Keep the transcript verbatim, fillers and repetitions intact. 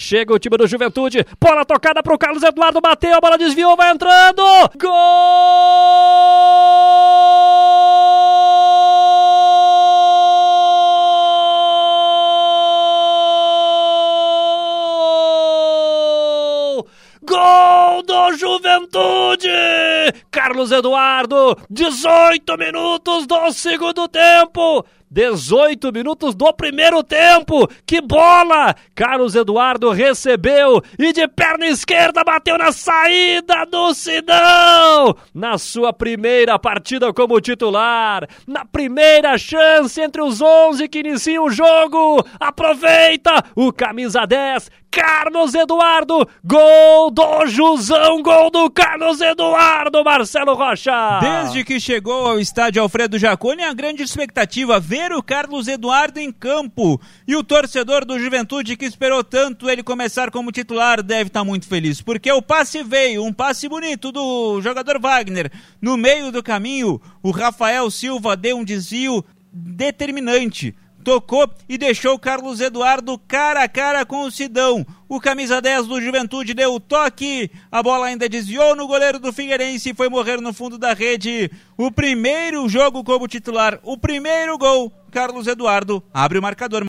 chega o time do Juventude, bola tocada pro Carlos Eduardo, bateu, a bola desviou, vai entrando, gol! Gol do Juventude! Carlos Eduardo, dezoito minutos do segundo tempo, dezoito minutos do primeiro tempo, que bola! Carlos Eduardo recebeu e de perna esquerda bateu na saída do Sidão! Na sua primeira partida como titular, na primeira chance entre os onze que iniciam o jogo, aproveita o camisa dez, Carlos Eduardo, gol do Jusão, gol do Carlos Eduardo, Marcelo Rocha! Desde que chegou ao estádio Alfredo Jaconi, a grande expectativa, ver o Carlos Eduardo em campo. E o torcedor do Juventude, que esperou tanto ele começar como titular, deve estar muito feliz, porque o passe veio, um passe bonito do jogador Wagner. No meio do caminho, o Rafael Silva deu um desvio determinante, tocou e deixou o Carlos Eduardo cara a cara com o Sidão. O camisa dez do Juventude deu o toque, a bola ainda desviou no goleiro do Figueirense e foi morrer no fundo da rede. O primeiro jogo como titular, o primeiro gol, Carlos Eduardo abre o marcador.